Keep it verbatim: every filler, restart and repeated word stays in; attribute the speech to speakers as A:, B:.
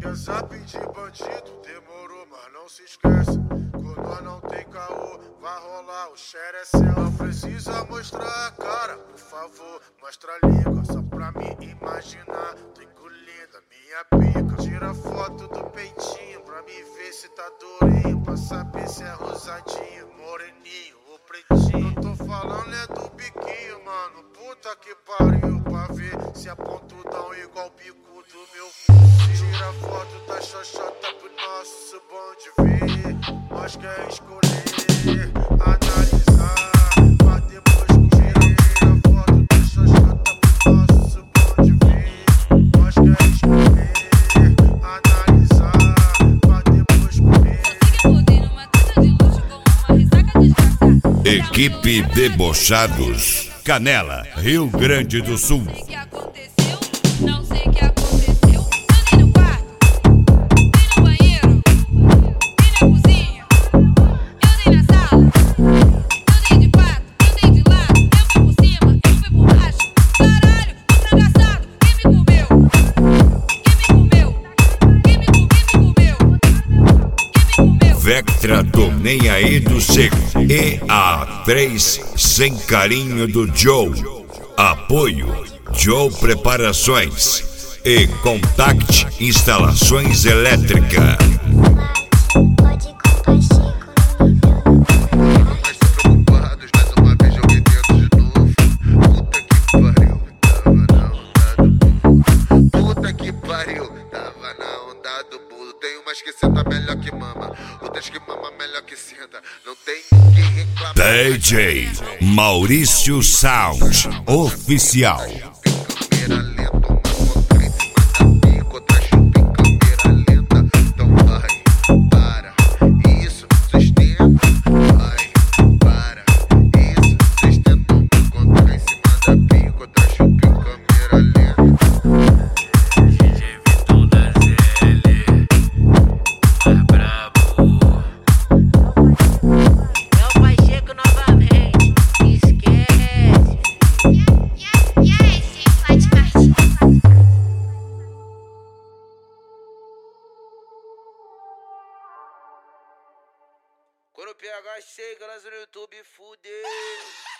A: Quer zap de bandido? Demorou, mas não se esquece. Quando não tem caô, vai rolar o xerecel. Não precisa mostrar a cara, por favor, mostra a língua. Só pra me imaginar, tô engolindo a minha pica. Tira foto do peitinho pra me ver se tá durinho. Pra saber se é rosadinho, moreninho ou pretinho. Eu tô falando é do biquinho, mano, puta que pariu. Pra ver se é pontudão igual o bico do meu fuzil. Tira foto da xoxota pro nosso bom de ver. Nós quer escolher, analisar, pra depois curtir. Tira foto da xoxota pro nosso bom de ver. Nós quer escolher, analisar, pra depois curtir.
B: Equipe Debochados, Canela, Rio Grande do Sul.
C: Não sei o que aconteceu, andei no quarto, fui no banheiro, fui na cozinha, eu dei na sala, eu dei de quatro, eu dei de lado, eu fui por cima, eu fui por baixo. Caralho, o frangaçado, quem me comeu? Quem me comeu? Quem me comeu? Quem me comeu? Quem me comeu?
B: Vectra do Nem Aí do Seco e A três Sem Carinho do Joe. Apoio Joe Preparações e Contact Instalações Elétricas.
D: Puta que pariu, tava na onda do bolo. Tem umas que senta melhor que mama, outras que mama melhor que senta. Não tem quem reclama.
B: D J Maurício Sound Oficial.
D: Câmera lenta, uma contra em cima da pica, outra chupa em câmera lenta. Então vai, para, isso, sustenta. Vai, para, isso, sustenta. Uma contra em cima da pica, outra chupa em câmera lenta.
E: D J Vitor da Z L, mais brabo.
F: É o Pacheco novamente, esquece.
G: E aí, sim, faz parte.
F: Quando o P H chega, lança no YouTube, fudeu.